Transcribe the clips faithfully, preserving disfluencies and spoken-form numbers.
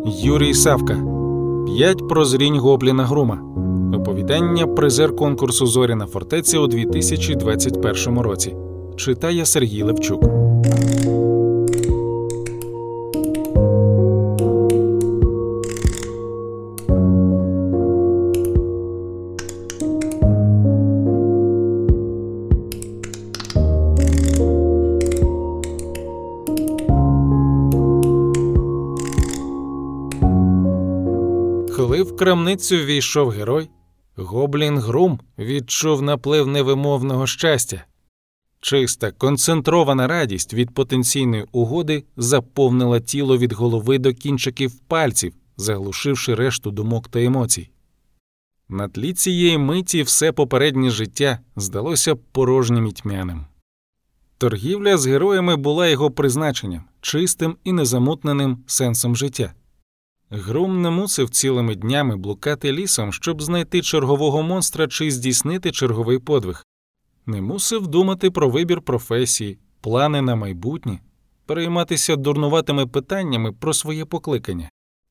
Юрій Савка. П'ять прозрінь Гобліна Грума. Оповідання призер конкурсу «Зоряна фортеця» у дві тисячі двадцять першому році. Читає Сергій Левчук. Коли в крамницю війшов герой, Гоблін Грум відчув наплив невимовного щастя. Чиста, концентрована радість від потенційної угоди заповнила тіло від голови до кінчиків пальців, заглушивши решту думок та емоцій. На тлі цієї миті все попереднє життя здалося порожнім і тьмяним. Торгівля з героями була його призначенням, чистим і незамутненим сенсом життя. Грум не мусив цілими днями блукати лісом, щоб знайти чергового монстра чи здійснити черговий подвиг. Не мусив думати про вибір професії, плани на майбутнє, перейматися дурнуватими питаннями про своє покликання.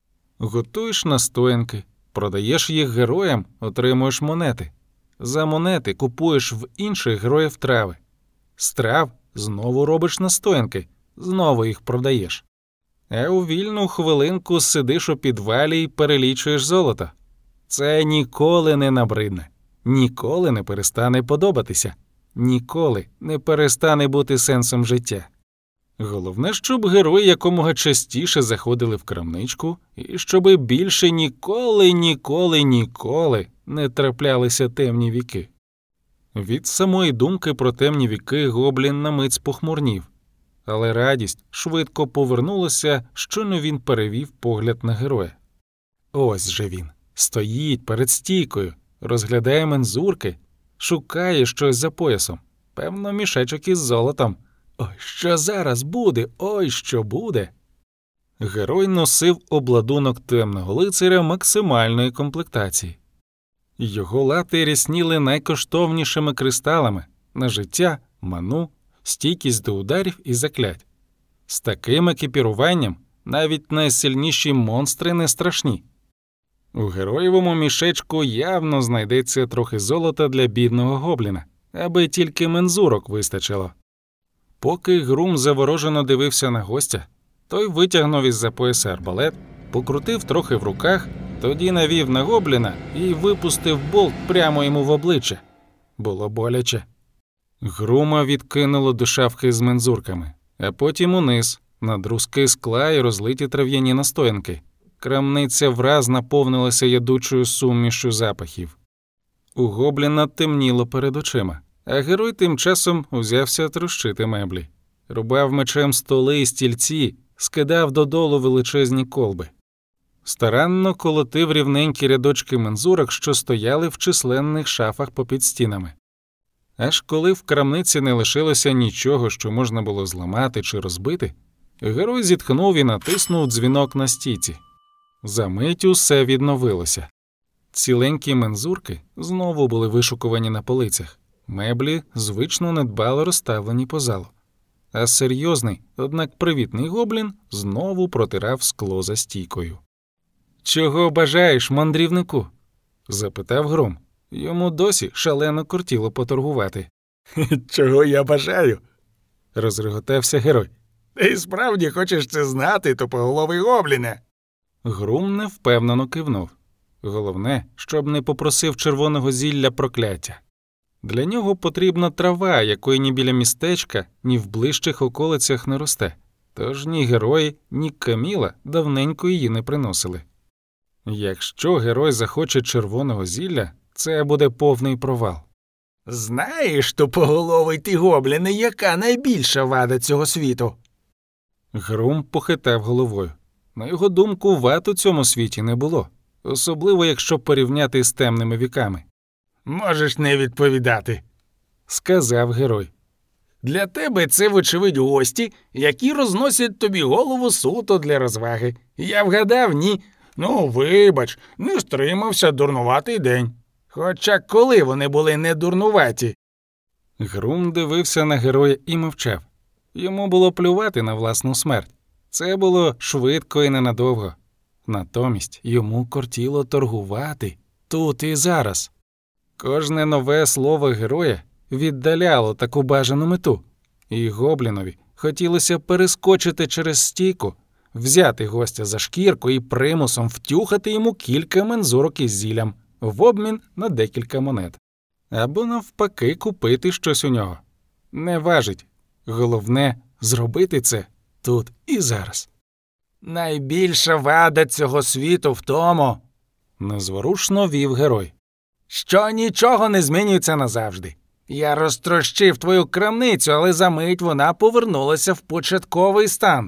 Готуєш настоянки, продаєш їх героям, отримуєш монети. За монети купуєш в інших героїв трави. З трав знову робиш настоянки, знову їх продаєш. А у вільну хвилинку сидиш у підвалі і перелічуєш золото. Це ніколи не набридне, ніколи не перестане подобатися, ніколи не перестане бути сенсом життя. Головне, щоб герої якомога частіше заходили в крамничку і щоби більше ніколи, ніколи, ніколи не траплялися темні віки. Від самої думки про темні віки Гоблін на мить спохмурнів. Але радість швидко повернулася, щойно він перевів погляд на героя. Ось же він, стоїть перед стійкою, розглядає мензурки, шукає щось за поясом, певно, мішечок із золотом. Ой, що зараз буде, ой, що буде. Герой носив обладунок темного лицаря максимальної комплектації. Його лати рясніли найкоштовнішими кристалами на життя, ману, стійкість до ударів і заклять. З таким екіпіруванням навіть найсильніші монстри не страшні. У героєвому мішечку явно знайдеться трохи золота для бідного гобліна, аби тільки мензурок вистачило. Поки Грум заворожено дивився на гостя, той витягнув із-за пояса арбалет, покрутив трохи в руках, тоді навів на гобліна і випустив болт прямо йому в обличчя. Було боляче. Грума відкинуло до шафки з мензурками, а потім униз, на друзки скла і розлиті трав'яні настоянки. Крамниця враз наповнилася ядучою сумішю запахів. У гобліна темніло перед очима, а герой тим часом узявся трощити меблі. Рубав мечем столи і стільці, скидав додолу величезні колби. Старанно колотив рівненькі рядочки мензурок, що стояли в численних шафах попід стінами. Аж коли в крамниці не лишилося нічого, що можна було зламати чи розбити, герой зітхнув і натиснув дзвінок на стійці. Замить усе відновилося. Ціленькі мензурки знову були вишукувані на полицях, меблі звично недбало розставлені по залу. А серйозний, однак привітний гоблін знову протирав скло за стійкою. «Чого бажаєш, мандрівнику?» – запитав Грум. Йому досі шалено кортіло поторгувати. «Чого я бажаю?» – розреготався герой. «Ти справді хочеш це знати, тупоголовий гобліне?» Грум невпевнено кивнув. Головне, щоб не попросив червоного зілля прокляття. Для нього потрібна трава, якої ні біля містечка, ні в ближчих околицях не росте. Тож ні герої, ні Каміла давненько її не приносили. Якщо герой захоче червоного зілля, це буде повний провал. «Знаєш, тупоголовий ти гобліне, яка найбільша вада цього світу?» Грум похитав головою. На його думку, вад у цьому світі не було, особливо якщо порівняти з темними віками. «Можеш не відповідати», – сказав герой. «Для тебе це, вочевидь, гості, які розносять тобі голову суто для розваги. Я вгадав, ні? Ну, вибач, не стримався, дурнуватий день. Хоча коли вони були не дурнуваті?» Грум дивився на героя і мовчав. Йому було плювати на власну смерть. Це було швидко і ненадовго. Натомість йому кортіло торгувати тут і зараз. Кожне нове слово героя віддаляло таку бажану мету, і гоблінові хотілося перескочити через стійку, взяти гостя за шкірку і примусом втюхати йому кілька мензурок із зіллям в обмін на декілька монет. Або навпаки купити щось у нього. Не важить. Головне – зробити це тут і зараз. Найбільша вада цього світу в тому, незворушно вів герой, що нічого не змінюється назавжди. Я розтрощив твою крамницю, але за мить вона повернулася в початковий стан.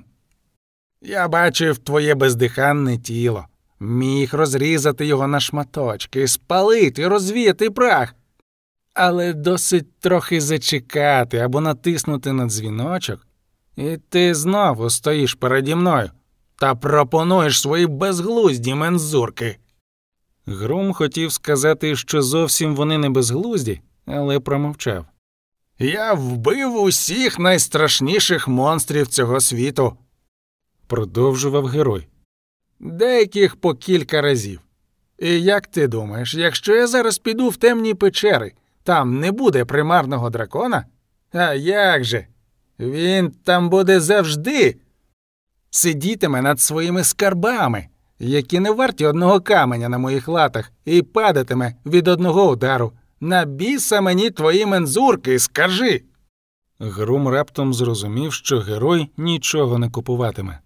Я бачив твоє бездиханне тіло, міг розрізати його на шматочки, спалити, розвіяти прах. Але досить трохи зачекати або натиснути на дзвіночок, і ти знову стоїш переді мною та пропонуєш свої безглузді мензурки. Грум хотів сказати, що зовсім вони не безглузді, але промовчав. Я вбив усіх найстрашніших монстрів цього світу, продовжував герой. Деяких по кілька разів. І як ти думаєш, якщо я зараз піду в темні печери, там не буде примарного дракона? А як же? Він там буде завжди. Сидітиме над своїми скарбами, які не варті одного каменя на моїх латах, і падатиме від одного удару. На біса мені твої мензурки, скажи. Грум раптом зрозумів, що герой нічого не купуватиме.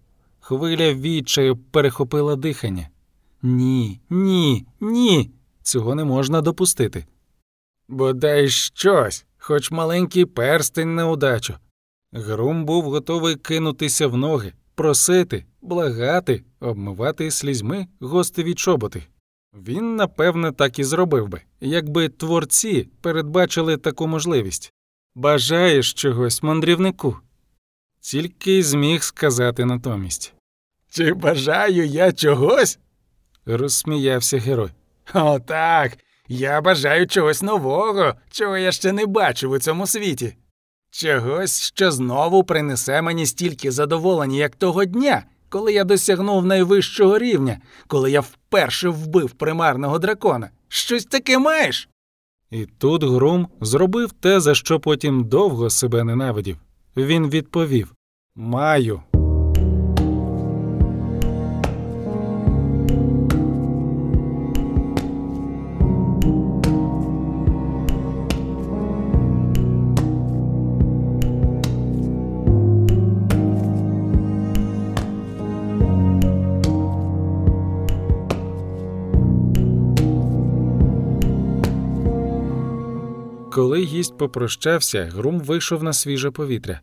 Хвиля відчаю перехопила дихання. Ні, ні, ні, цього не можна допустити. Бодай щось, хоч маленький перстень на удачу. Грум був готовий кинутися в ноги, просити, благати, обмивати слізьми гостеві чоботи. Він, напевне, так і зробив би, якби творці передбачили таку можливість. «Бажаєш чогось, мандрівнику?» Тільки й зміг сказати натомість. «Чи бажаю я чогось?» – розсміявся герой. «О, так, я бажаю чогось нового, чого я ще не бачив у цьому світі. Чогось, що знову принесе мені стільки задоволення, як того дня, коли я досягнув найвищого рівня, коли я вперше вбив примарного дракона. Щось таке маєш?» І тут Грум зробив те, за що потім довго себе ненавидів. Він відповів: «Маю». Коли гість попрощався, Грум вийшов на свіже повітря.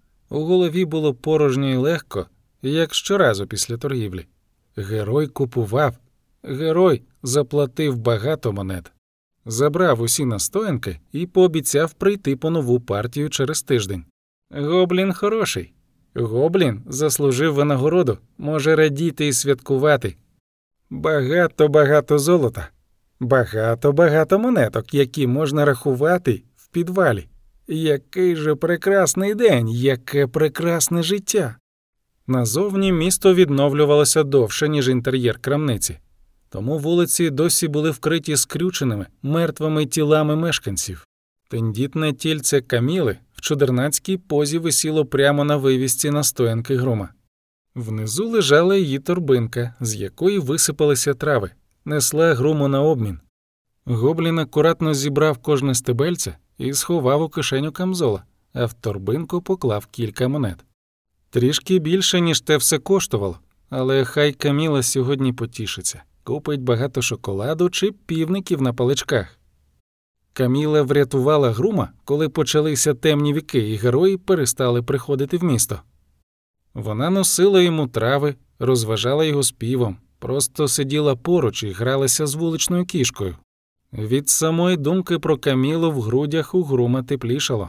У голові було порожньо і легко, як щоразу після торгівлі. Герой купував. Герой заплатив багато монет. Забрав усі настоянки і пообіцяв прийти по нову партію через тиждень. Гоблін хороший. Гоблін заслужив винагороду, може радіти і святкувати. Багато-багато золота. Багато-багато монеток, які можна рахувати в підвалі. Який же прекрасний день, яке прекрасне життя. Назовні місто відновлювалося довше, ніж інтер'єр крамниці. Тому вулиці досі були вкриті скрюченими, мертвими тілами мешканців. Тендітне тільце Каміли в чудернацькій позі висіло прямо на вивісці настоянки Грума. Внизу лежала її торбинка, з якої висипалися трави. Несла Груму на обмін. Гоблін акуратно зібрав кожне стебельце і сховав у кишеню камзола, а в торбинку поклав кілька монет. Трішки більше, ніж те все коштувало, але хай Каміла сьогодні потішиться, купить багато шоколаду чи півників на паличках. Каміла врятувала Грума, коли почалися темні віки і герої перестали приходити в місто. Вона носила йому трави, розважала його співом, просто сиділа поруч і гралася з вуличною кішкою. Від самої думки про Камілу в грудях у Грума теплішало.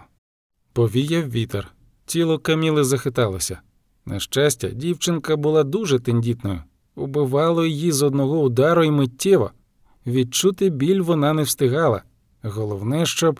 Повіяв вітер. Тіло Каміли захиталося. На щастя, дівчинка була дуже тендітною. Убивало її з одного удару і миттєво. Відчути біль вона не встигала. Головне, щоб...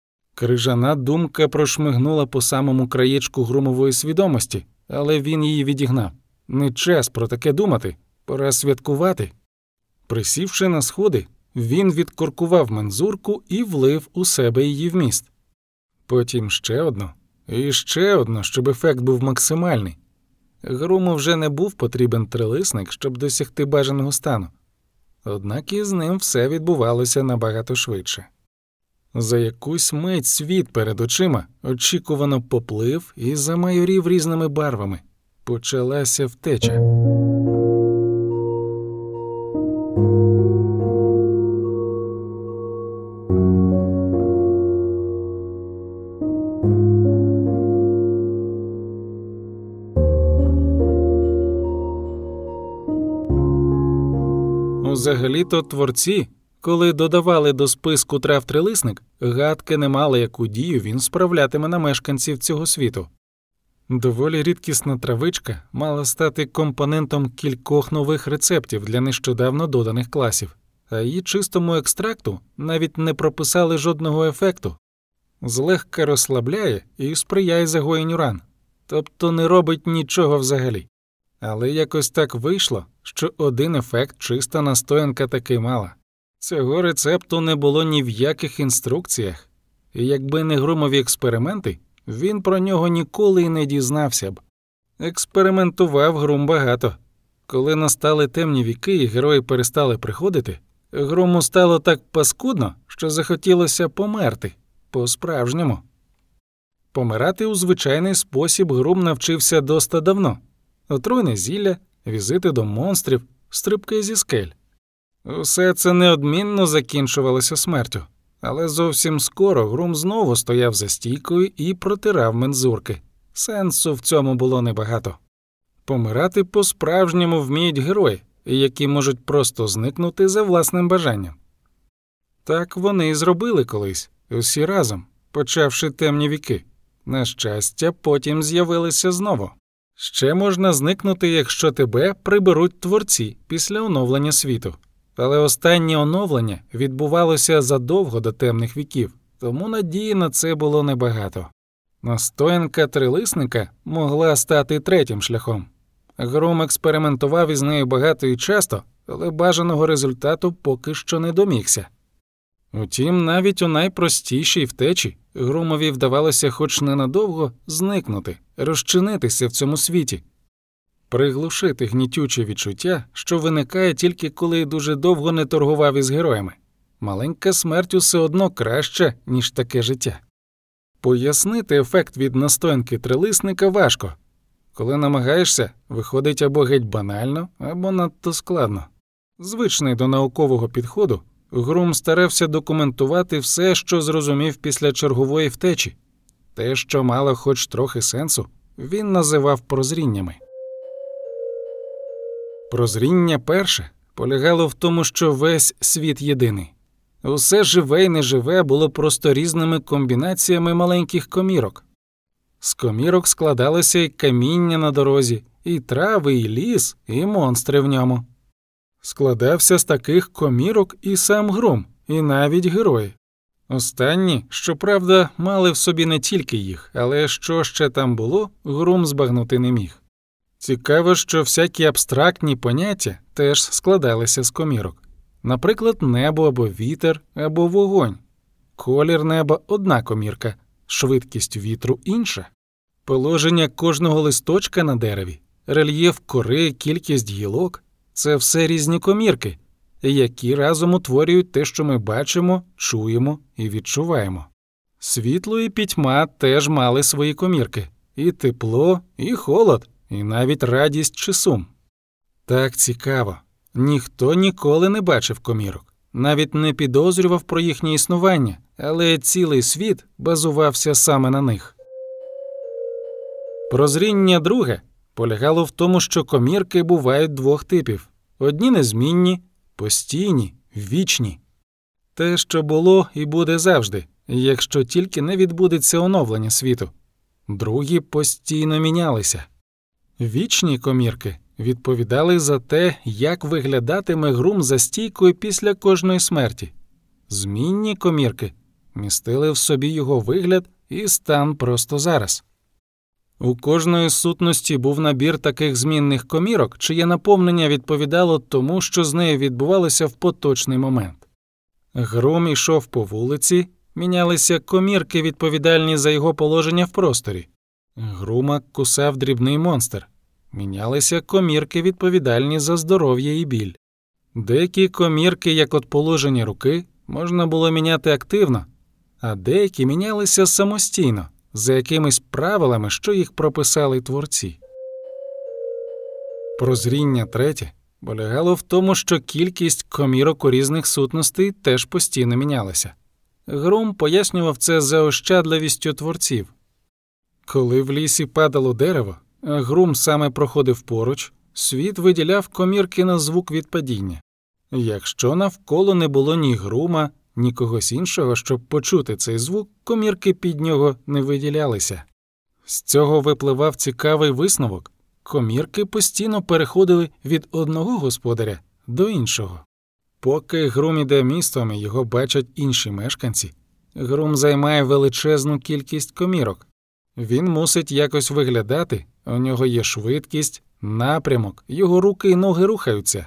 Крижана думка прошмигнула по самому краєчку Грумової свідомості, але він її відігнав. Не час про таке думати. Пора святкувати. Присівши на сходи, він відкоркував мензурку і влив у себе її вміст. Потім ще одну, і ще одну, щоб ефект був максимальний. Груму вже не був потрібен трилисник, щоб досягти бажаного стану. Однак із ним все відбувалося набагато швидше. За якусь мить світ перед очима очікувано поплив і замайорів різними барвами. Почалася втеча. Взагалі-то творці, коли додавали до списку трав трилисник, гадки не мали, яку дію він справлятиме на мешканців цього світу. Доволі рідкісна травичка мала стати компонентом кількох нових рецептів для нещодавно доданих класів, а її чистому екстракту навіть не прописали жодного ефекту. Злегка розслабляє і сприяє загоєнню ран, тобто не робить нічого взагалі. Але якось так вийшло, що один ефект чиста настоянка таки мала. Цього рецепту не було ні в яких інструкціях, і якби не Грумові експерименти, він про нього ніколи й не дізнався б. Експериментував Грум багато. Коли настали темні віки і герої перестали приходити, Груму стало так паскудно, що захотілося померти. По-справжньому. Помирати у звичайний спосіб Грум навчився доста давно. Отруйне зілля, візити до монстрів, стрибки зі скель. Усе це неодмінно закінчувалося смертю. Але зовсім скоро Грум знову стояв за стійкою і протирав мензурки. Сенсу в цьому було небагато. Помирати по-справжньому вміють герої, які можуть просто зникнути за власним бажанням. Так вони і зробили колись, усі разом, почавши темні віки. На щастя, потім з'явилися знову. Ще можна зникнути, якщо тебе приберуть творці після оновлення світу. Але останнє оновлення відбувалося задовго до темних віків, тому надії на це було небагато. Настоянка трилисника могла стати третім шляхом. Грум експериментував із нею багато і часто, але бажаного результату поки що не домігся. Утім, навіть у найпростішій втечі Грумові вдавалося хоч ненадовго зникнути, розчинитися в цьому світі, приглушити гнітюче відчуття, що виникає тільки коли дуже довго не торгував із героями. Маленька смерть усе одно краще, ніж таке життя. Пояснити ефект від настоянки трилисника важко. Коли намагаєшся, виходить або геть банально, або надто складно. Звичний до наукового підходу, Грум старався документувати все, що зрозумів після чергової втечі. Те, що мало хоч трохи сенсу, він називав прозріннями. Прозріння перше полягало в тому, що весь світ єдиний. Усе живе і неживе було просто різними комбінаціями маленьких комірок. З комірок складалося і каміння на дорозі, і трави, і ліс, і монстри в ньому. Складався з таких комірок і сам Грум, і навіть герої. Останні, щоправда, мали в собі не тільки їх, але що ще там було, Грум збагнути не міг. Цікаво, що всякі абстрактні поняття теж складалися з комірок. Наприклад, небо або вітер, або вогонь. Колір неба – одна комірка, швидкість вітру – інша. Положення кожного листочка на дереві, рельєф кори, кількість гілок – це все різні комірки, які разом утворюють те, що ми бачимо, чуємо і відчуваємо. Світло і пітьма теж мали свої комірки – і тепло, і холод, і навіть радість чи сум. Так цікаво. Ніхто ніколи не бачив комірок, навіть не підозрював про їхнє існування, але цілий світ базувався саме на них. Прозріння друге полягало в тому, що комірки бувають двох типів. Одні незмінні, постійні, вічні. Те, що було і буде завжди, якщо тільки не відбудеться оновлення світу. Другі постійно мінялися. Вічні комірки відповідали за те, як виглядатиме Грум за стійкою після кожної смерті. Змінні комірки містили в собі його вигляд і стан просто зараз. У кожної сутності був набір таких змінних комірок, чиє наповнення відповідало тому, що з нею відбувалося в поточний момент. Грум ішов по вулиці, мінялися комірки, відповідальні за його положення в просторі. Грума кусав дрібний монстр. Мінялися комірки, відповідальні за здоров'я і біль. Деякі комірки, як от положення руки, можна було міняти активно, а деякі мінялися самостійно, за якимись правилами, що їх прописали творці. Прозріння третє полягало в тому, що кількість комірок у різних сутностей теж постійно мінялася. Грум пояснював це заощадливістю творців. Коли в лісі падало дерево, а Грум саме проходив поруч, світ виділяв комірки на звук від падіння. Якщо навколо не було ні Грума, ні когось іншого, щоб почути цей звук, комірки під нього не виділялися. З цього випливав цікавий висновок. Комірки постійно переходили від одного господаря до іншого. Поки Грум іде містом і його бачать інші мешканці, Грум займає величезну кількість комірок. Він мусить якось виглядати, у нього є швидкість, напрямок, його руки і ноги рухаються.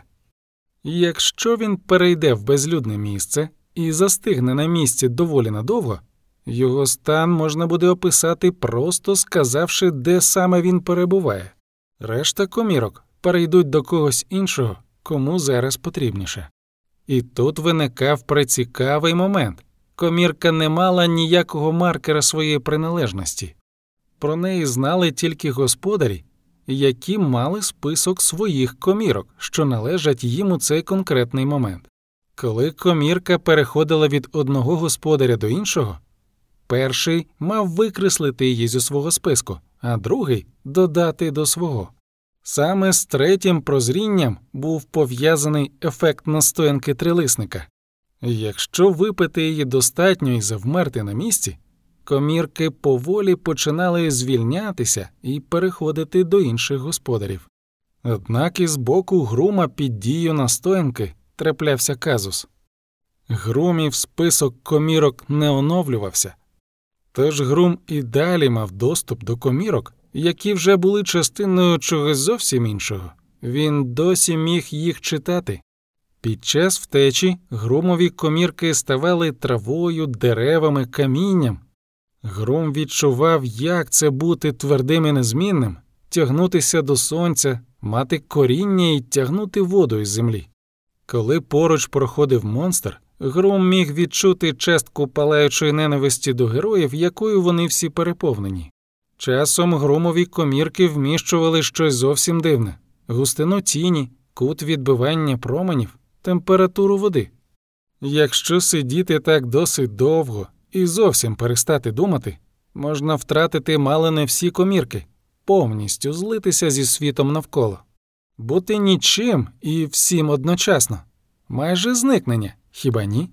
Якщо він перейде в безлюдне місце і застигне на місці доволі надовго, його стан можна буде описати, просто сказавши, де саме він перебуває. Решта комірок перейдуть до когось іншого, кому зараз потрібніше. І тут виникав прицікавий момент. Комірка не мала ніякого маркера своєї приналежності. Про неї знали тільки господарі, які мали список своїх комірок, що належать їм у цей конкретний момент. Коли комірка переходила від одного господаря до іншого, перший мав викреслити її зі свого списку, а другий – додати до свого. Саме з третім прозрінням був пов'язаний ефект настоянки трилисника. Якщо випити її достатньо і завмерти на місці, комірки поволі починали звільнятися і переходити до інших господарів. Однак із боку Грума під дією настоянки траплявся казус. Грумів список комірок не оновлювався, тож Грум і далі мав доступ до комірок, які вже були частиною чогось зовсім іншого. Він досі міг їх читати. Під час втечі Грумові комірки ставали травою, деревами, камінням. Грум відчував, як це бути твердим і незмінним, тягнутися до сонця, мати коріння і тягнути воду із землі. Коли поруч проходив монстр, Грум міг відчути частку палаючої ненависті до героїв, якою вони всі переповнені. Часом Грумові комірки вміщували щось зовсім дивне – густину тіні, кут відбивання променів, температуру води. Якщо сидіти так досить довго і зовсім перестати думати, можна втратити мало не всі комірки, повністю злитися зі світом навколо. Бути нічим і всім одночасно. Майже зникнення, хіба ні?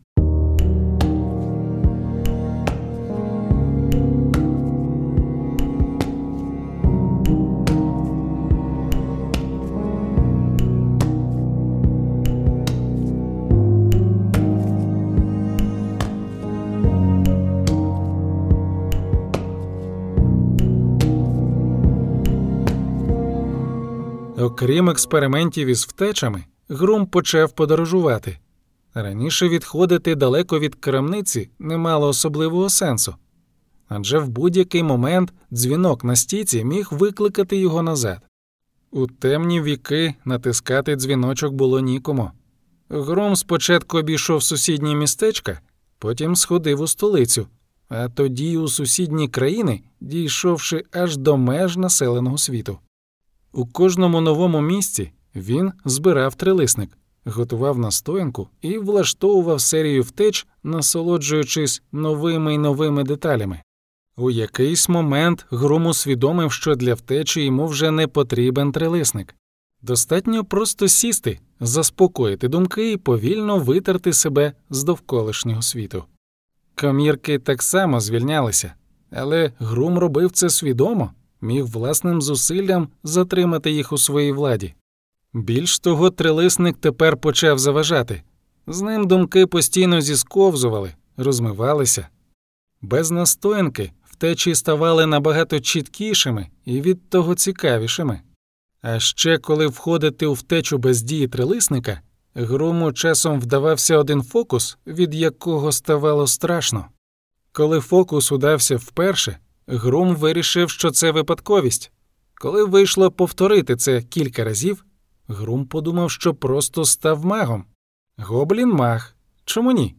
Окрім експериментів із втечами, Грум почав подорожувати. Раніше відходити далеко від крамниці не мало особливого сенсу, адже в будь-який момент дзвінок на стійці міг викликати його назад. У темні віки натискати дзвіночок було нікому. Грум спочатку обійшов сусідні містечка, потім сходив у столицю, а тоді у сусідні країни, дійшовши аж до меж населеного світу. У кожному новому місці він збирав трилисник, готував настоянку і влаштовував серію втеч, насолоджуючись новими й новими деталями. У якийсь момент Грум усвідомив, що для втечі йому вже не потрібен трилисник. Достатньо просто сісти, заспокоїти думки і повільно витерти себе з довколишнього світу. Комірки так само звільнялися, але Грум робив це свідомо, міг власним зусиллям затримати їх у своїй владі. Більш того, трилисник тепер почав заважати. З ним думки постійно зісковзували, розмивалися. Без настоянки втечі ставали набагато чіткішими і від того цікавішими. А ще коли входити у втечу без дії трилисника, Груму часом вдавався один фокус, від якого ставало страшно. Коли фокус удався вперше, Грум вирішив, що це випадковість. Коли вийшло повторити це кілька разів, Грум подумав, що просто став магом. Гоблін-маг. Чому ні?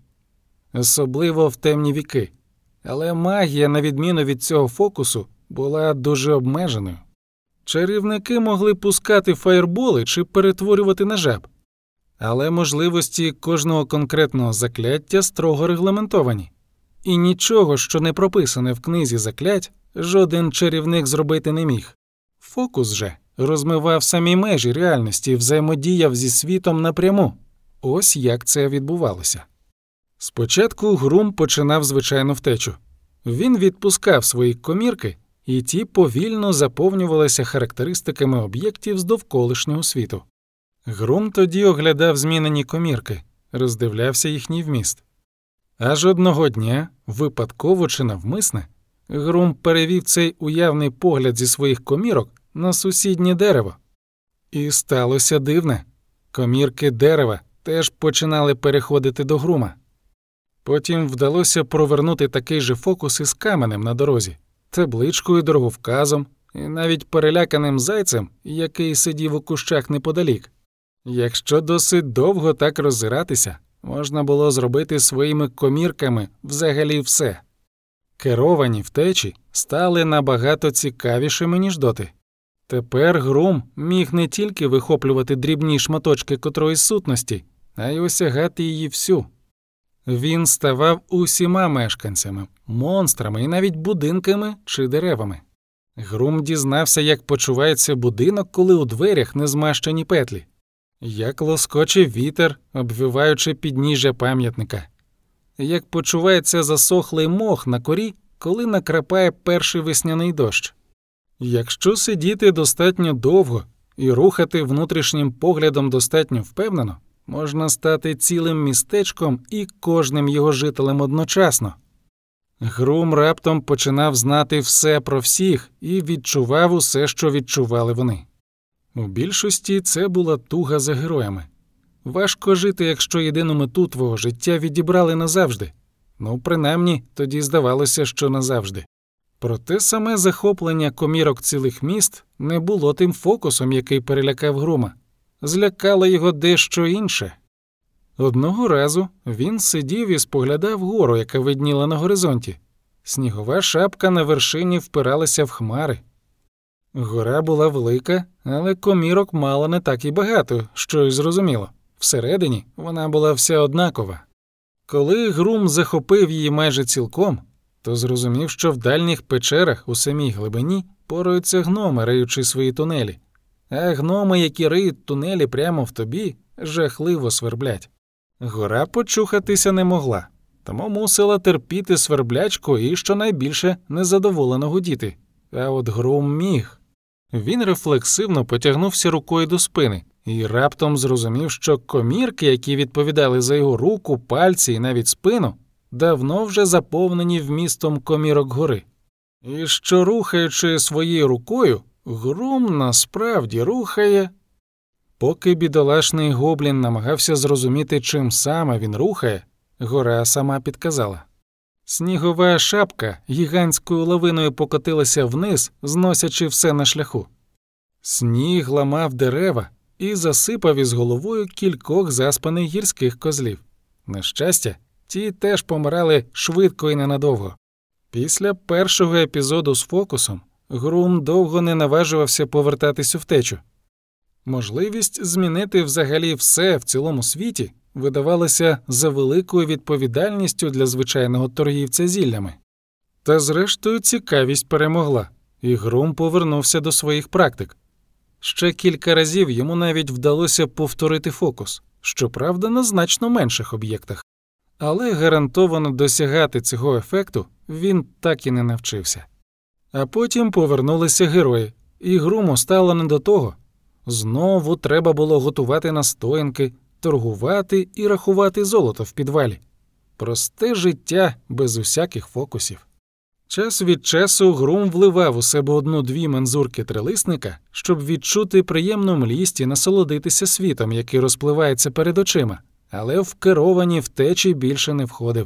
Особливо в темні віки. Але магія, на відміну від цього фокусу, була дуже обмеженою. Чарівники могли пускати фаєрболи чи перетворювати на жаб. Але можливості кожного конкретного закляття строго регламентовані. І нічого, що не прописане в книзі заклять, жоден чарівник зробити не міг. Фокус же розмивав самі межі реальності і взаємодіяв зі світом напряму. Ось як це відбувалося. Спочатку Грум починав звичайну втечу. Він відпускав свої комірки, і ті повільно заповнювалися характеристиками об'єктів з довколишнього світу. Грум тоді оглядав змінені комірки, роздивлявся їхній вміст. Аж одного дня, випадково чи навмисне, Грум перевів цей уявний погляд зі своїх комірок на сусіднє дерево. І сталося дивне. Комірки дерева теж починали переходити до Грума. Потім вдалося провернути такий же фокус із каменем на дорозі, табличкою, дороговказом і навіть переляканим зайцем, який сидів у кущах неподалік. Якщо досить довго так роззиратися, можна було зробити своїми комірками взагалі все. Керовані втечі стали набагато цікавішими, ніж доти. Тепер Грум міг не тільки вихоплювати дрібні шматочки котроїсь сутності, а й осягати її всю. Він ставав усіма мешканцями, монстрами і навіть будинками чи деревами. Грум дізнався, як почувається будинок, коли у дверях не змащені петлі, як лоскоче вітер, обвиваючи підніжжя пам'ятника, як почувається засохлий мох на корі, коли накрапає перший весняний дощ. Якщо сидіти достатньо довго і рухати внутрішнім поглядом достатньо впевнено, можна стати цілим містечком і кожним його жителем одночасно. Грум раптом починав знати все про всіх і відчував усе, що відчували вони. У більшості це була туга за героями. Важко жити, якщо єдину мету твого життя відібрали назавжди. Ну, принаймні, тоді здавалося, що назавжди. Проте саме захоплення комірок цілих міст не було тим фокусом, який перелякав Грума. Злякало його дещо інше. Одного разу він сидів і споглядав гору, яка видніла на горизонті. Снігова шапка на вершині впиралася в хмари. Гора була велика, але комірок мала не так і багато, що й зрозуміло. Всередині вона була вся однакова. Коли Грум захопив її майже цілком, то зрозумів, що в дальніх печерах у самій глибині пораються гноми, риючи свої тунелі. А гноми, які риють тунелі прямо в тобі, жахливо сверблять. Гора почухатися не могла, тому мусила терпіти сверблячку і, щонайбільше, незадоволено гудіти. А от Грум міг. Він рефлексивно потягнувся рукою до спини і раптом зрозумів, що комірки, які відповідали за його руку, пальці і навіть спину, давно вже заповнені вмістом комірок гори. І що, рухаючи своєю рукою, Грум насправді рухає... Поки бідолашний гоблін намагався зрозуміти, чим саме він рухає, гора сама підказала. Снігова шапка гігантською лавиною покотилася вниз, зносячи все на шляху. Сніг ламав дерева і засипав із головою кількох заспаних гірських козлів. На щастя, ті теж помирали швидко і ненадовго. Після першого епізоду з фокусом Грум довго не наважувався повертатись у втечу. Можливість змінити взагалі все в цілому світі видавалася за великою відповідальністю для звичайного торгівця зіллями. Та зрештою цікавість перемогла, і Грум повернувся до своїх практик. Ще кілька разів йому навіть вдалося повторити фокус, щоправда на значно менших об'єктах. Але гарантовано досягати цього ефекту він так і не навчився. А потім повернулися герої, і Груму стало не до того. Знову треба було готувати настоянки, торгувати і рахувати золото в підвалі. Просте життя без усяких фокусів. Час від часу Грум вливав у себе одну-дві мензурки трилисника, щоб відчути приємну млість і насолодитися світом, який розпливається перед очима, але в керовані втечі більше не входив.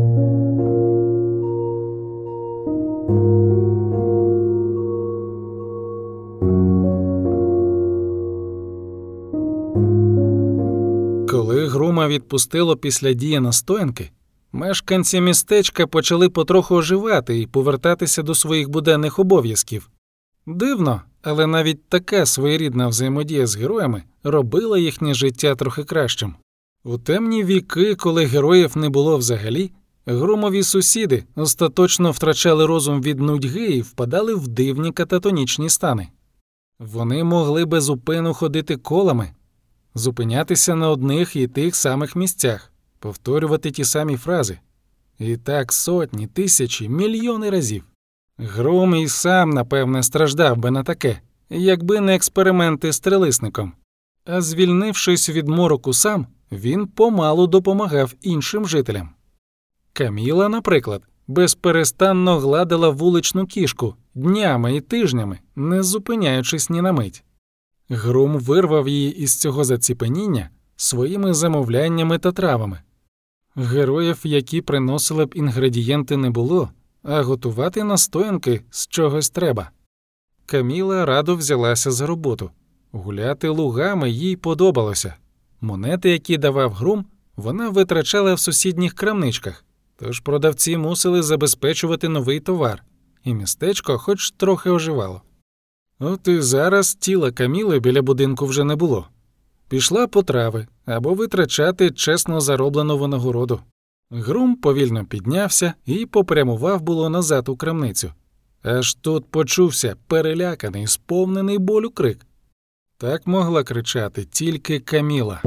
Коли Грума відпустило після дії настоянки, мешканці містечка почали потроху оживати і повертатися до своїх буденних обов'язків. Дивно, але навіть така своєрідна взаємодія з героями робила їхнє життя трохи кращим. У темні віки, коли героїв не було взагалі, Грумові сусіди остаточно втрачали розум від нудьги і впадали в дивні кататонічні стани. Вони могли безупину ходити колами, зупинятися на одних і тих самих місцях, повторювати ті самі фрази. І так сотні, тисячі, мільйони разів. Грум і сам, напевне, страждав би на таке, якби не експерименти з трилисником. А звільнившись від мороку сам, він помалу допомагав іншим жителям. Каміла, наприклад, безперестанно гладила вуличну кішку днями і тижнями, не зупиняючись ні на мить. Грум вирвав її із цього заціпеніння своїми замовляннями та травами. Героїв, які приносили б інгредієнти, не було, а готувати настоянки з чогось треба. Каміла радо взялася за роботу. Гуляти лугами їй подобалося. Монети, які давав Грум, вона витрачала в сусідніх крамничках, тож продавці мусили забезпечувати новий товар, і містечко хоч трохи оживало. От і зараз тіла Каміли біля будинку вже не було. Пішла по трави або витрачати чесно зароблену винагороду. Грум повільно піднявся і попрямував було назад у крамницю. Аж тут почувся переляканий, сповнений болю крик. Так могла кричати тільки Каміла.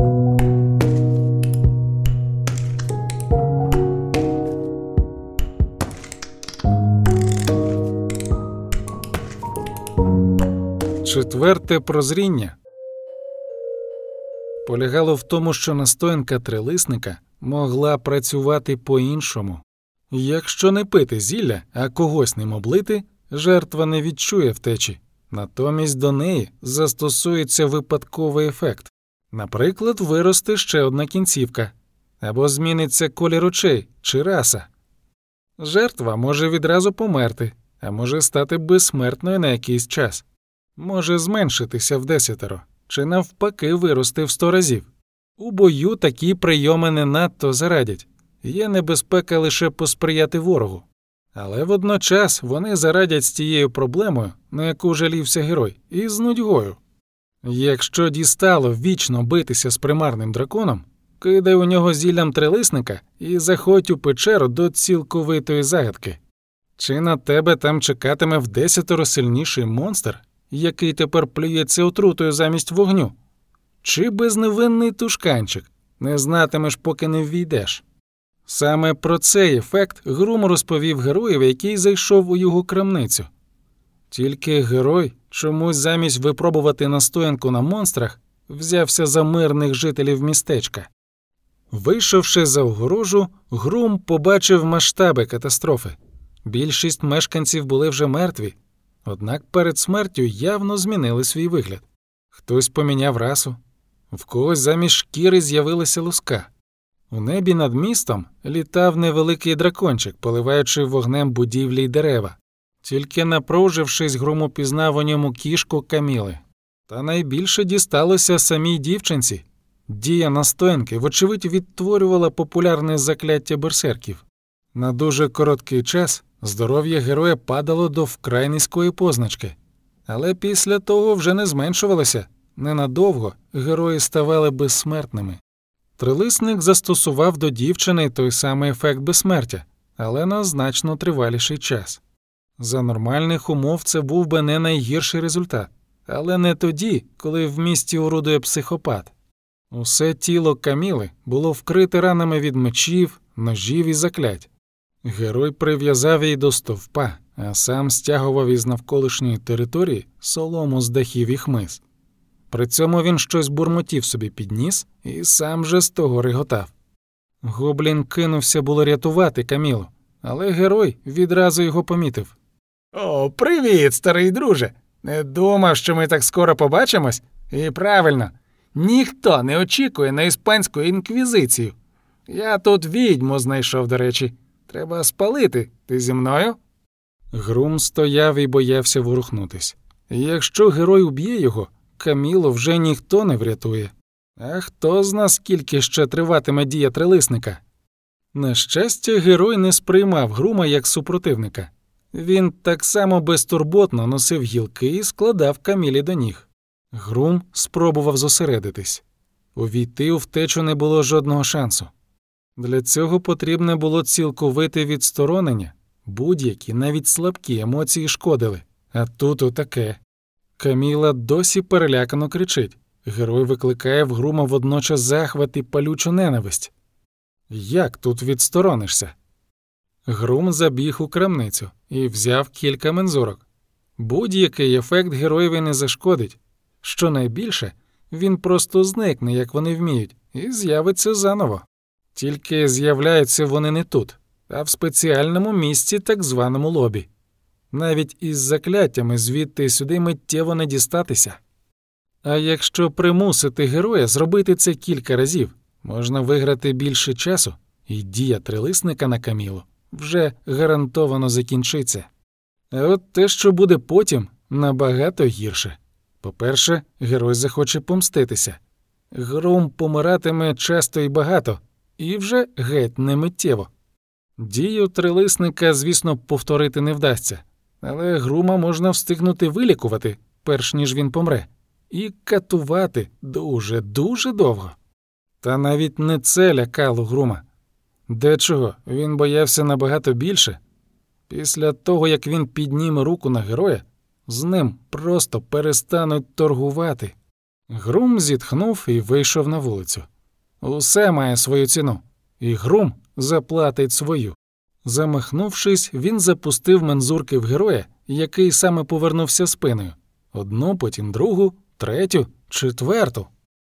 Четверте прозріння полягало в тому, що настоянка трилисника могла працювати по-іншому. Якщо не пити зілля, а когось ним облити, жертва не відчує втечі. Натомість до неї застосується випадковий ефект. Наприклад, виросте ще одна кінцівка, або зміниться колір очей чи раса. Жертва може відразу померти, а може стати безсмертною на якийсь час. Може зменшитися в десятеро, чи навпаки вирости в сто разів. У бою такі прийоми не надто зарадять. Є небезпека лише посприяти ворогу. Але водночас вони зарадять з тією проблемою, на яку жалівся герой, і з нудьгою. Якщо дістало вічно битися з примарним драконом, кидай у нього зіллям трилисника і заходь у печеру до цілковитої загадки. Чи на тебе там чекатиме вдесятеро сильніший монстр, який тепер плюється отрутою замість вогню? Чи безневинний тушканчик, не знатимеш, поки не ввійдеш? Саме про цей ефект Грум розповів герою, який зайшов у його крамницю. Тільки герой чомусь замість випробувати настоянку на монстрах взявся за мирних жителів містечка. Вийшовши за огорожу, Грум побачив масштаби катастрофи. Більшість мешканців були вже мертві, однак перед смертю явно змінили свій вигляд. Хтось поміняв расу, в когось замість шкіри з'явилася луска. У небі над містом літав невеликий дракончик, поливаючи вогнем будівлі й дерева. Тільки напружившись, Грум пізнав у ньому кішку Каміли. Та найбільше дісталося самій дівчинці. Дія настоянки, вочевидь, відтворювала популярне закляття берсерків. На дуже короткий час здоров'я героя падало до вкрай низької позначки. Але після того вже не зменшувалося. Ненадовго герої ставали безсмертними. Трилисник застосував до дівчини той самий ефект безсмертя, але на значно триваліший час. За нормальних умов це був би не найгірший результат, але не тоді, коли в місті орудує психопат. Усе тіло Каміли було вкрите ранами від мечів, ножів і заклять. Герой прив'язав її до стовпа, а сам стягував із навколишньої території солому з дахів і хмиз. При цьому він щось бурмотів собі під ніс і сам же з того реготав. Гоблін кинувся було рятувати Камілу, але герой відразу його помітив. «О, привіт, старий друже! Не думав, що ми так скоро побачимось? І правильно, ніхто не очікує на іспанську інквізицію. Я тут відьму знайшов, до речі. Треба спалити. Ти зі мною?» Грум стояв і боявся ворухнутись. Якщо герой уб'є його, Камілу вже ніхто не врятує. А хто зна, скільки ще триватиме дія трилисника? На щастя, герой не сприймав Грума як супротивника. Він так само безтурботно носив гілки і складав Камілі до ніг. Грум спробував зосередитись. Увійти у втечу не було жодного шансу. Для цього потрібне було цілковите відсторонення. Будь-які, навіть слабкі емоції шкодили. А тут отаке. Каміла досі перелякано кричить. Герой викликає в Грума водночас захват і палючу ненависть. Як тут відсторонишся? Грум забіг у крамницю і взяв кілька мензурок. Будь-який ефект героєві не зашкодить. Щонайбільше, він просто зникне, як вони вміють, і з'явиться заново. Тільки з'являються вони не тут, а в спеціальному місці, так званому лобі. Навіть із закляттями звідти сюди миттєво не дістатися. А якщо примусити героя зробити це кілька разів, можна виграти більше часу, і дія трилисника на Камілу вже гарантовано закінчиться. А от те, що буде потім, набагато гірше. По-перше, герой захоче помститися. Грум помиратиме часто і багато, і вже геть не миттєво. Дію трилисника, звісно, повторити не вдасться, але Грума можна встигнути вилікувати, перш ніж він помре, і катувати дуже-дуже довго. Та навіть не це лякало Грума. Дечого він боявся набагато більше. Після того, як він підніме руку на героя, з ним просто перестануть торгувати. Грум зітхнув і вийшов на вулицю. Усе має свою ціну, і Грум заплатить свою. Замахнувшись, він запустив мензурки в героя, який саме повернувся спиною. Одну, потім другу, третю, четверту.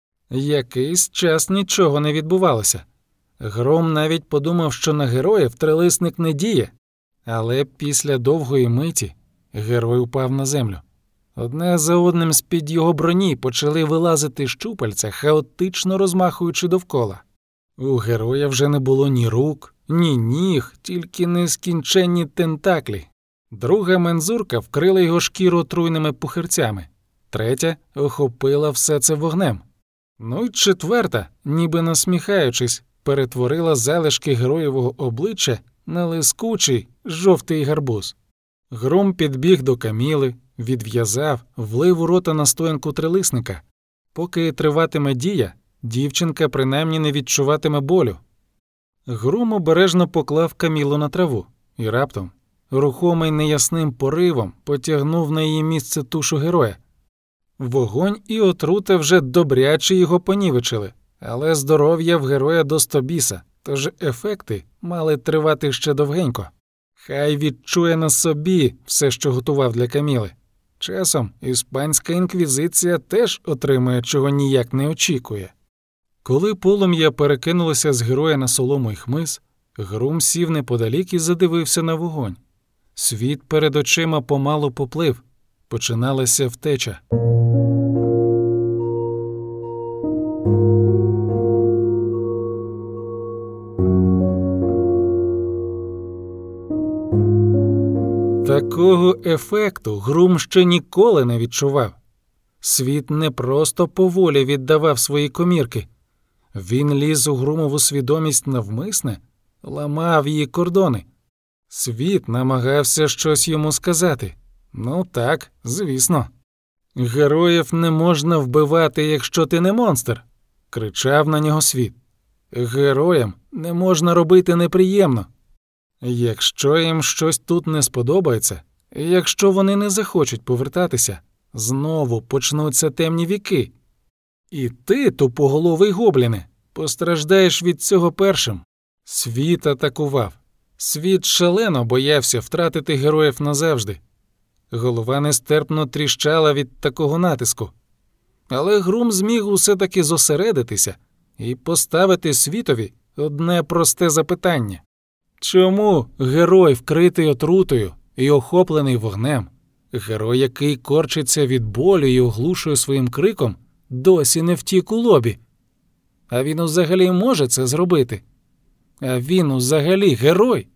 Якийсь час нічого не відбувалося. Грум навіть подумав, що на героїв трилисник не діє. Але після довгої миті герой упав на землю. Одне за одним з-під його броні почали вилазити щупальця, хаотично розмахуючи довкола. У героя вже не було ні рук, ні ніг, тільки нескінченні тентаклі. Друга мензурка вкрила його шкіру отруйними пухирцями. Третя охопила все це вогнем. Ну й четверта, ніби насміхаючись, перетворила залишки героєвого обличчя на лискучий жовтий гарбуз. Грум підбіг до Каміли, відв'язав, влив у рота настоянку трилисника. Поки триватиме дія, дівчинка принаймні не відчуватиме болю. Грум обережно поклав Камілу на траву і раптом, рухомий неясним поривом, потягнув на її місце тушу героя. Вогонь і отрута вже добряче його понівечили, але здоров'я в героя до стобіса, тож ефекти мали тривати ще довгенько. Хай відчує на собі все, що готував для Каміли. Часом іспанська інквізиція теж отримує, чого ніяк не очікує. Коли полум'я перекинулося з героя на солому й хмиз, Грум сів неподалік і задивився на вогонь. Світ перед очима помалу поплив. Починалася втеча. Такого ефекту Грум ще ніколи не відчував. Світ не просто поволі віддавав свої комірки. Він ліз у Грумову свідомість навмисне, ламав її кордони. Світ намагався щось йому сказати. Ну так, звісно. «Героїв не можна вбивати, якщо ти не монстр», – кричав на нього світ. «Героям не можна робити неприємно. Якщо їм щось тут не сподобається, якщо вони не захочуть повертатися, знову почнуться темні віки. І ти, тупоголовий гобліне, постраждаєш від цього першим». Світ атакував. Світ шалено боявся втратити героїв назавжди. Голова нестерпно тріщала від такого натиску. Але Грум зміг усе-таки зосередитися і поставити світові одне просте запитання. Чому герой, вкритий отрутою і охоплений вогнем, герой, який корчиться від болю і оглушує своїм криком, досі не втік у лобі? А він взагалі може це зробити? А він взагалі герой?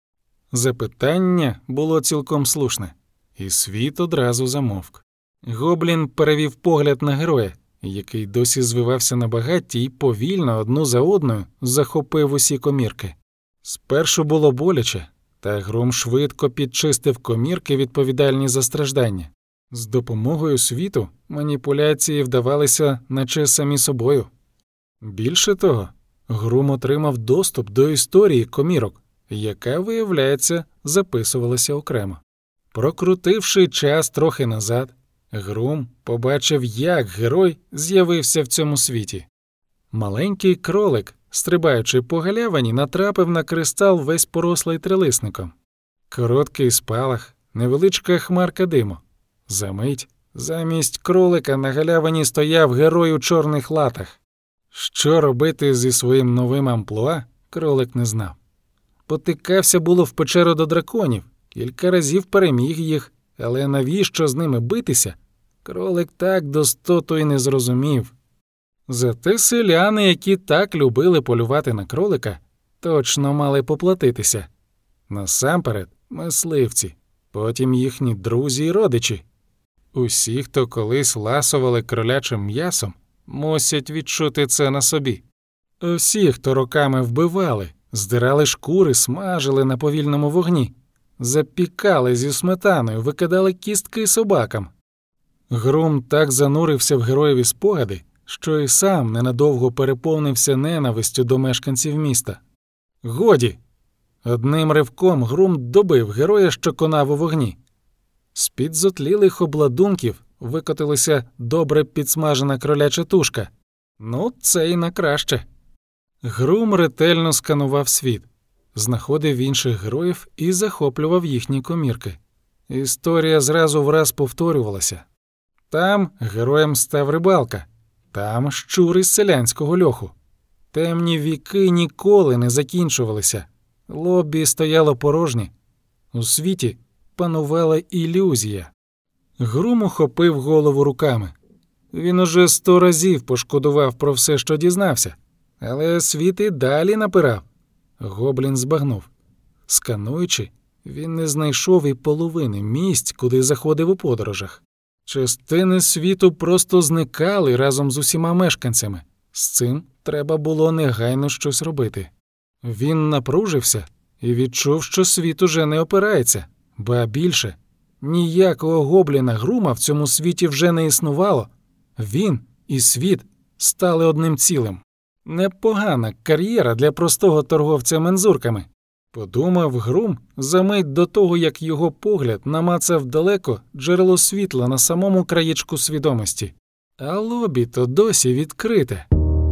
Запитання було цілком слушне, і світ одразу замовк. Гоблін перевів погляд на героя, який досі звивався на багатті і повільно одну за одною захопив усі комірки. Спершу було боляче, та Грум швидко підчистив комірки, відповідальні за страждання. З допомогою світу маніпуляції вдавалися наче самі собою. Більше того, Грум отримав доступ до історії комірок, яка, виявляється, записувалася окремо. Прокрутивши час трохи назад, Грум побачив, як герой з'явився в цьому світі. Маленький кролик, стрибаючи по галявині, натрапив на кристал, весь порослий трилисником. Короткий спалах, невеличка хмарка диму. Замить замість кролика на галявині стояв герой у чорних латах. Що робити зі своїм новим амплуа, кролик не знав. Потикався було в печеру до драконів, кілька разів переміг їх, але навіщо з ними битися, кролик так достоту й не зрозумів. Зате селяни, які так любили полювати на кролика, точно мали поплатитися. Насамперед мисливці, потім їхні друзі й родичі. Усі, хто колись ласували кролячим м'ясом, мусять відчути це на собі. Усі, хто роками вбивали, здирали шкури, смажили на повільному вогні, запікали зі сметаною, викидали кістки собакам. Грум так занурився в героєві спогади, що і сам ненадовго переповнився ненавистю до мешканців міста. Годі! Одним ривком Грум добив героя, що конав у вогні. З-під зотлілих обладунків викотилася добре підсмажена кроляча тушка. Ну, це і на краще. Грум ретельно сканував світ, знаходив інших героїв і захоплював їхні комірки. Історія зразу враз повторювалася. Там героєм став рибалка, там щур із селянського льоху. Темні віки ніколи не закінчувалися. Лобі стояло порожнє. У світі панувала ілюзія. Грум охопив голову руками. Він уже сто разів пошкодував про все, що дізнався. Але світ і далі напирав. Гоблін збагнув. Скануючи, він не знайшов і половини місць, куди заходив у подорожах. Частини світу просто зникали разом з усіма мешканцями. З цим треба було негайно щось робити. Він напружився і відчув, що світ уже не опирається. Ба більше, ніякого гобліна Грума в цьому світі вже не існувало. Він і світ стали одним цілим. Непогана кар'єра для простого торговця мензурками, подумав Грум за мить до того, як його погляд намацав далеко джерело світла на самому краєчку свідомості. А лобі то досі відкрите.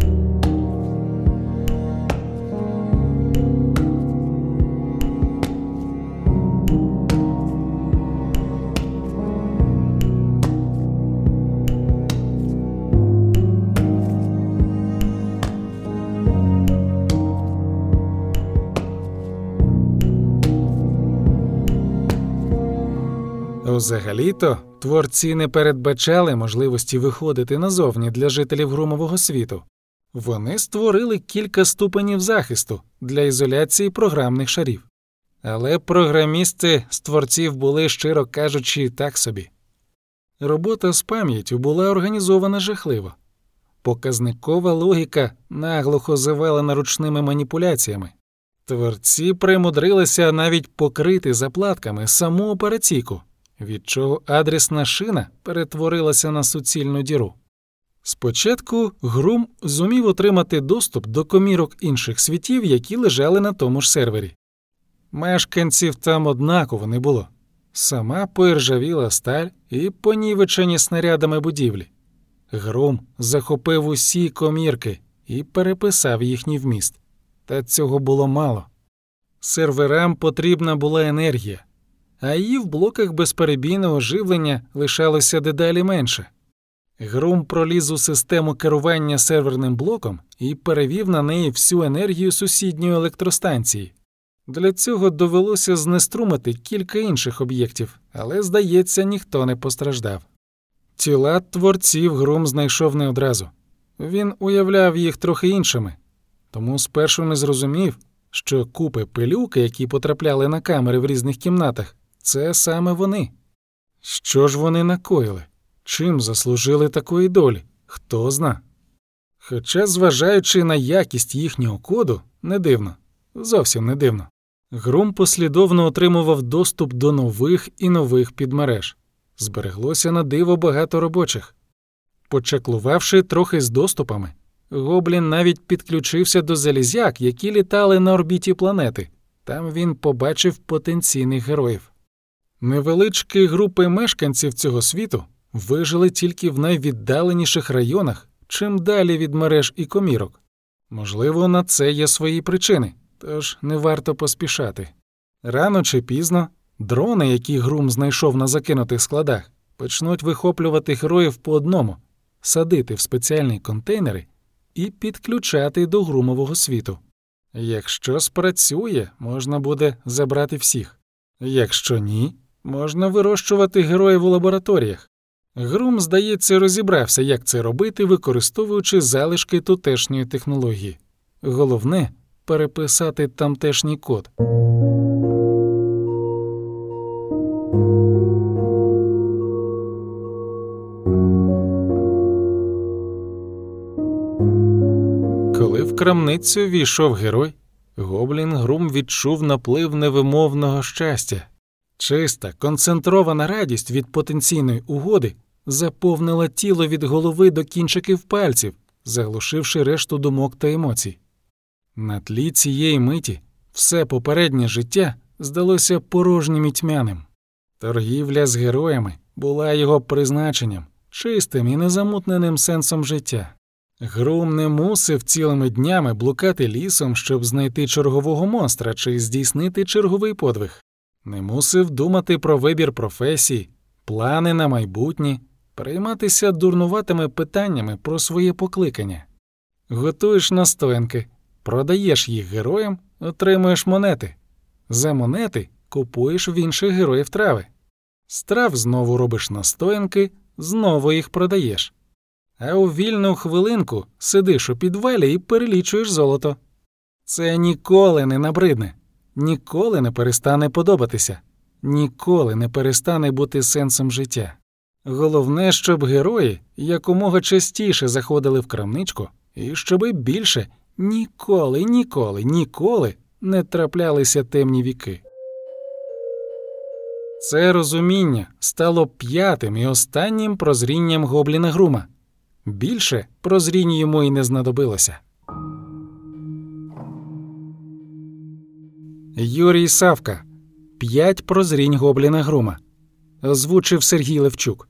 Взагалі-то, творці не передбачали можливості виходити назовні для жителів Грумового світу. Вони створили кілька ступенів захисту для ізоляції програмних шарів. Але програмісти з творців були, щиро кажучи, так собі. Робота з пам'яттю була організована жахливо. Показникова логіка наглухо завалена ручними маніпуляціями. Творці примудрилися навіть покрити заплатками саму операційку, від чого адресна шина перетворилася на суцільну діру. Спочатку Грум зумів отримати доступ до комірок інших світів, які лежали на тому ж сервері. Мешканців там однаково не було. Сама поіржавіла сталь і понівечені снарядами будівлі. Грум захопив усі комірки і переписав їхній вміст. Та цього було мало. Серверам потрібна була енергія, а її в блоках безперебійного живлення лишалося дедалі менше. Грум проліз у систему керування серверним блоком і перевів на неї всю енергію сусідньої електростанції. Для цього довелося знеструмити кілька інших об'єктів, але, здається, ніхто не постраждав. Тіла творців Грум знайшов не одразу. Він уявляв їх трохи іншими, тому спершу не зрозумів, що купи пилюки, які потрапляли на камери в різних кімнатах, це саме вони. Що ж вони накоїли? Чим заслужили такої долі? Хто зна. Хоча, зважаючи на якість їхнього коду, не дивно, зовсім не дивно. Грум послідовно отримував доступ до нових і нових підмереж. Збереглося на диво багато робочих. Почаклувавши трохи з доступами, Гоблін навіть підключився до залізяк, які літали на орбіті планети. Там він побачив потенційних героїв. Невеличкі групи мешканців цього світу вижили тільки в найвіддаленіших районах, чим далі від мереж і комірок. Можливо, на це є свої причини, тож не варто поспішати. Рано чи пізно дрони, які Грум знайшов на закинутих складах, почнуть вихоплювати героїв по одному, садити в спеціальні контейнери і підключати до Грумового світу. Якщо спрацює, можна буде забрати всіх. Якщо ні, можна вирощувати героїв у лабораторіях. Грум, здається, розібрався, як це робити, використовуючи залишки тутешньої технології. Головне – переписати тамтешній код. Коли в крамницю війшов герой, Гоблін Грум відчув наплив невимовного щастя. Чиста, концентрована радість від потенційної угоди заповнила тіло від голови до кінчиків пальців, заглушивши решту думок та емоцій. На тлі цієї миті все попереднє життя здалося порожнім і тьмяним. Торгівля з героями була його призначенням, чистим і незамутненим сенсом життя. Грум не мусив цілими днями блукати лісом, щоб знайти чергового монстра чи здійснити черговий подвиг. Не мусив думати про вибір професій, плани на майбутнє, перейматися дурнуватими питаннями про своє покликання. Готуєш настоянки, продаєш їх героям, отримуєш монети. За монети купуєш в інших героїв трави. З трав знову робиш настоянки, знову їх продаєш. А у вільну хвилинку сидиш у підвалі і перелічуєш золото. Це ніколи не набридне, ніколи не перестане подобатися, ніколи не перестане бути сенсом життя. Головне, щоб герої якомога частіше заходили в крамничку і щоби більше ніколи, ніколи, ніколи не траплялися темні віки. Це розуміння стало п'ятим і останнім прозрінням Гобліна Грума. Більше прозрінь йому й не знадобилося. Юрій Савка. П'ять прозрінь Гобліна Грума. Озвучив Сергій Левчук.